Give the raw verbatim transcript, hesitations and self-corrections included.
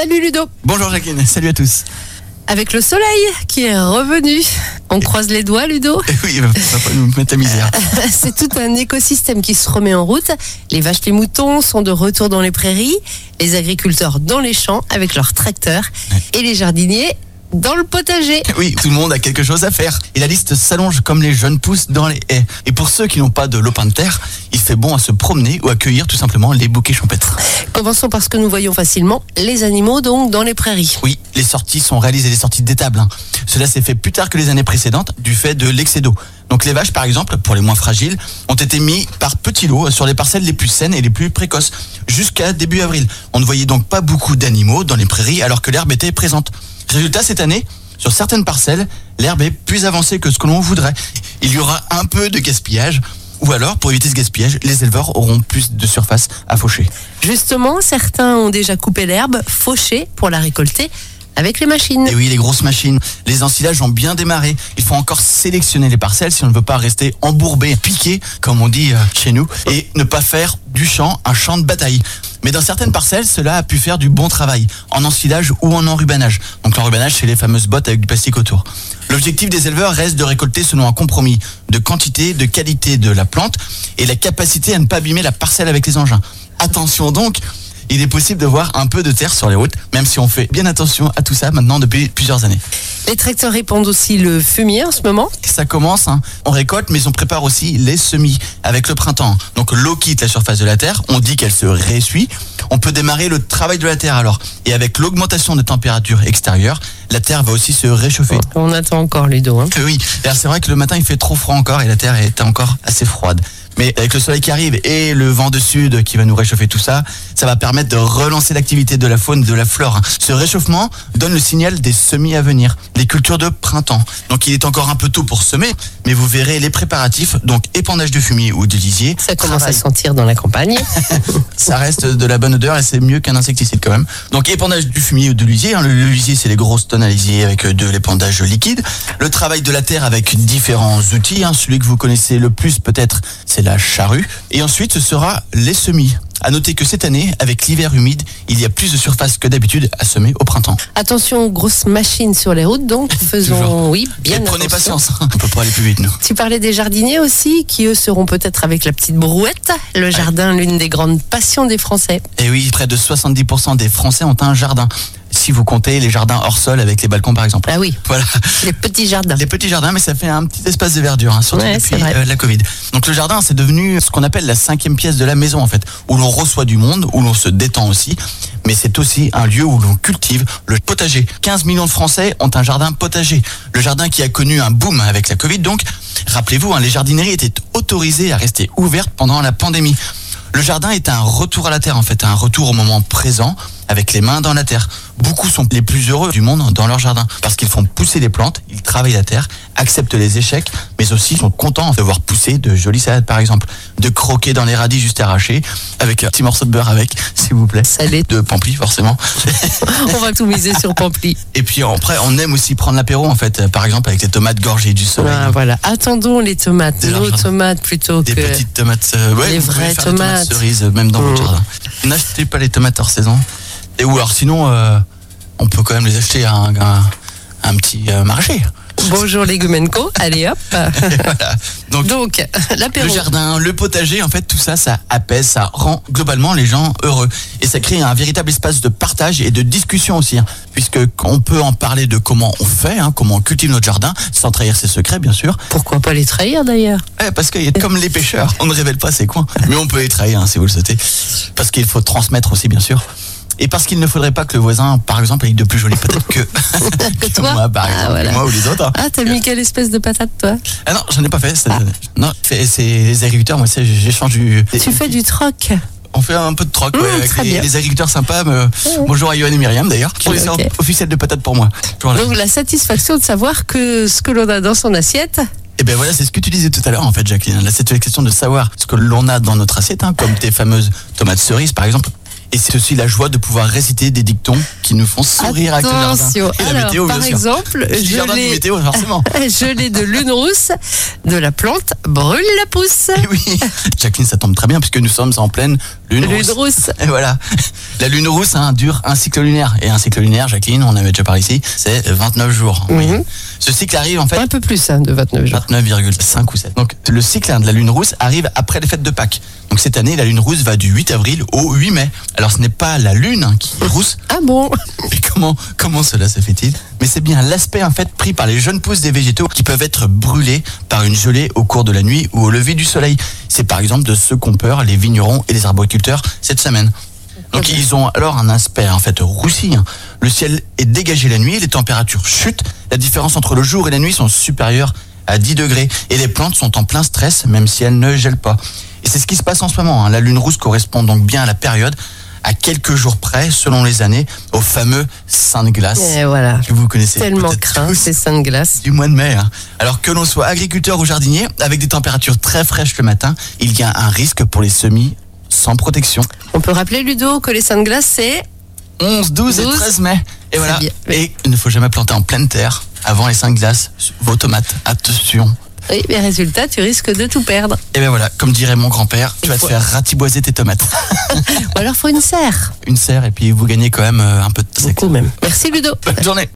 Salut Ludo. Bonjour Jacqueline, salut à tous. Avec le soleil qui est revenu, on croise les doigts Ludo. Oui, il va pas nous mettre la misère. C'est tout un écosystème qui se remet en route. Les vaches, les moutons sont de retour dans les prairies, les agriculteurs dans les champs avec leurs tracteurs et les jardiniers dans le potager. Oui, tout le monde a quelque chose à faire. Et la liste s'allonge comme les jeunes pousses dans les haies. Et pour ceux qui n'ont pas de lopin de terre, il fait bon à se promener ou à cueillir tout simplement les bouquets champêtres. Commençons par ce que nous voyons facilement, les animaux donc dans les prairies. Oui, les sorties sont réalisées, les sorties d'étable. Hein. Cela s'est fait plus tard que les années précédentes du fait de l'excès d'eau. Donc les vaches par exemple, pour les moins fragiles, ont été mis par petits lots sur les parcelles les plus saines et les plus précoces, jusqu'à début avril. On ne voyait donc pas beaucoup d'animaux dans les prairies alors que l'herbe était présente. Résultat, cette année, sur certaines parcelles, l'herbe est plus avancée que ce que l'on voudrait. Il y aura un peu de gaspillage, ou alors, pour éviter ce gaspillage, les éleveurs auront plus de surface à faucher. Justement, certains ont déjà coupé l'herbe, fauché pour la récolter avec les machines. Et oui, les grosses machines. Les ensilages ont bien démarré. Il faut encore sélectionner les parcelles si on ne veut pas rester embourbé, piqué, comme on dit chez nous, et ne pas faire du champ un champ de bataille. Mais dans certaines parcelles, cela a pu faire du bon travail, en ensilage ou en enrubanage. Donc l'enrubanage, c'est les fameuses bottes avec du plastique autour. L'objectif des éleveurs reste de récolter selon un compromis de quantité, de qualité de la plante et la capacité à ne pas abîmer la parcelle avec les engins. Attention donc, il est possible de voir un peu de terre sur les routes, même si on fait bien attention à tout ça maintenant depuis plusieurs années. Les tracteurs répandent aussi le fumier en ce moment. Ça commence, hein. On récolte, mais on prépare aussi les semis avec le printemps. Donc l'eau quitte la surface de la terre, on dit qu'elle se ressuit. On peut démarrer le travail de la terre alors. Et avec l'augmentation des températures extérieures, la terre va aussi se réchauffer. On attend encore Ludo. Hein. Oui, alors c'est vrai que le matin il fait trop froid encore et la terre est encore assez froide. Mais avec le soleil qui arrive et le vent de sud qui va nous réchauffer tout ça, ça va permettre de relancer l'activité de la faune et de la flore. Ce réchauffement donne le signal des semis à venir, les cultures de printemps. Donc il est encore un peu tôt pour semer, mais vous verrez les préparatifs, donc épandage de fumier ou de lisier. Ça commence travail. à sentir dans la campagne. Ça reste de la bonne odeur et c'est mieux qu'un insecticide quand même. Donc épandage du fumier ou de lisier. Hein. Le, le lisier, c'est les grosses tonnes à lisier avec de l'épandage liquide. Le travail de la terre avec différents outils. Hein. Celui que vous connaissez le plus peut-être, c'est la charrue. Et ensuite, ce sera les semis. À noter que cette année, avec l'hiver humide, il y a plus de surface que d'habitude à semer au printemps. Attention aux grosses machines sur les routes, donc faisons Toujours. oui bien Et prenez attention. patience, hein. On peut pas aller plus vite nous. Tu parlais des jardiniers aussi, qui eux seront peut-être avec la petite brouette. Le jardin, ouais. L'une des grandes passions des Français. Et oui, près de soixante-dix pour cent des Français ont un jardin. Si vous comptez les jardins hors sol avec les balcons par exemple. Ah oui, voilà. Les petits jardins. Les petits jardins, mais ça fait un petit espace de verdure, hein, surtout ouais, depuis euh, la Covid. Donc le jardin, c'est devenu ce qu'on appelle la cinquième pièce de la maison en fait, où l'on reçoit du monde, où l'on se détend aussi, mais c'est aussi un lieu où l'on cultive le potager. quinze millions de Français ont un jardin potager. Le jardin qui a connu un boom avec la Covid, donc rappelez-vous, hein, les jardineries étaient autorisées à rester ouvertes pendant la pandémie. Le jardin est un retour à la terre en fait, un retour au moment présent avec les mains dans la terre. Beaucoup sont les plus heureux du monde dans leur jardin parce qu'ils font pousser les plantes, ils travaillent la terre, acceptent les échecs, mais aussi sont contents de voir pousser de jolies salades par exemple, de croquer dans les radis juste arrachés avec un petit morceau de beurre avec, s'il vous plaît. Salé. De Pampli forcément. On va tout miser sur Pampli. Et puis après, on aime aussi prendre l'apéro en fait, par exemple avec les tomates gorgées du soleil. Ah, voilà, attendons les tomates, nos tomates plutôt des que des petites tomates, euh, ouais, les vraies tomates. tomates cerises même dans mmh. votre jardin. N'achetez pas les tomates hors saison. Et ou alors sinon, euh, on peut quand même les acheter à un, un, un petit euh, marché. Bonjour Légumenco, allez hop. Voilà. Donc, Donc l'apéro. Le jardin, le potager, en fait, tout ça, ça apaise, ça rend globalement les gens heureux. Et ça crée un véritable espace de partage et de discussion aussi, hein, puisque on peut en parler de comment on fait, hein, comment on cultive notre jardin, sans trahir ses secrets, bien sûr. Pourquoi pas les trahir d'ailleurs? Ouais, parce que comme les pêcheurs, on ne révèle pas ses coins, mais on peut les trahir, hein, si vous le souhaitez, parce qu'il faut transmettre aussi, bien sûr. Et parce qu'il ne faudrait pas que le voisin, par exemple, ait de plus jolies patates que, que, que toi. moi, par exemple, ah, voilà. que moi ou les autres. Hein. Ah, t'as mis quelle espèce de patate, toi? Ah non, j'en ai pas fait. Ah. Non, c'est les agriculteurs, moi, j'échange du... Tu fais du troc? On fait un peu de troc, mmh, ouais, avec les, les agriculteurs sympas. Mais, mmh. Bonjour à Yoann et Myriam, d'ailleurs, qui sont les okay. officiels de patates pour moi. Donc, la satisfaction de savoir que ce que l'on a dans son assiette... Et bien voilà, c'est ce que tu disais tout à l'heure en fait, Jacqueline. Là, c'est la question de savoir ce que l'on a dans notre assiette, hein, comme tes fameuses tomates cerises par exemple. Et c'est aussi la joie de pouvoir réciter des dictons qui nous font sourire avec le jardin. Attention. Et la Alors, météo, par bien sûr. exemple, Je dis jardin de gelée, météo, forcément. gelée de lune rousse, de la plante brûle la pousse. Et oui, Jacqueline, ça tombe très bien puisque nous sommes en pleine lune, Lune rousse. rousse. Et voilà. La lune rousse hein, dure un cycle lunaire. Et un cycle lunaire, Jacqueline, on avait déjà parlé ici, c'est vingt-neuf jours. Mhm. Ce cycle arrive en fait Un peu plus hein, de vingt-neuf jours. vingt-neuf virgule cinq ou sept. Donc le cycle hein, de la lune rousse arrive après les fêtes de Pâques. Donc cette année, la lune rousse va du huit avril au huit mai. Alors ce n'est pas la lune hein, qui est rousse. Ah bon? Mais comment, comment cela se fait-il? Mais c'est bien l'aspect en fait pris par les jeunes pousses des végétaux qui peuvent être brûlés par une gelée au cours de la nuit ou au lever du soleil. C'est par exemple de ce qu'ont peur les vignerons et les arboriculteurs cette semaine. Donc ils ont alors un aspect en fait roussi. hein. Le ciel est dégagé la nuit, les températures chutent. La différence entre le jour et la nuit sont supérieures à dix degrés. Et les plantes sont en plein stress même si elles ne gèlent pas. Et c'est ce qui se passe en ce moment. hein. La lune rousse correspond donc bien à la période, à quelques jours près, selon les années, au fameux Saint de glace. Et voilà. Que vous connaissez Tellement peut-être craint tous ces seins de glace. du mois de mai. hein. Alors que l'on soit agriculteur ou jardinier, avec des températures très fraîches le matin, il y a un risque pour les semis sans protection. On peut rappeler, Ludo, que les seins de glace, c'est onze, douze et douze. treize mai. Et voilà. bien. Et il ne faut jamais planter en pleine terre avant les cinq glaces vos tomates. Attention. oui, mais résultat, tu risques de tout perdre. Et bien voilà, comme dirait mon grand-père, tu Il vas faut- te faire ratiboiser tes tomates. Ou alors, faut une serre. Une serre et puis vous gagnez quand même euh, un peu de sec. Beaucoup même. Merci, Ludo. Bonne journée.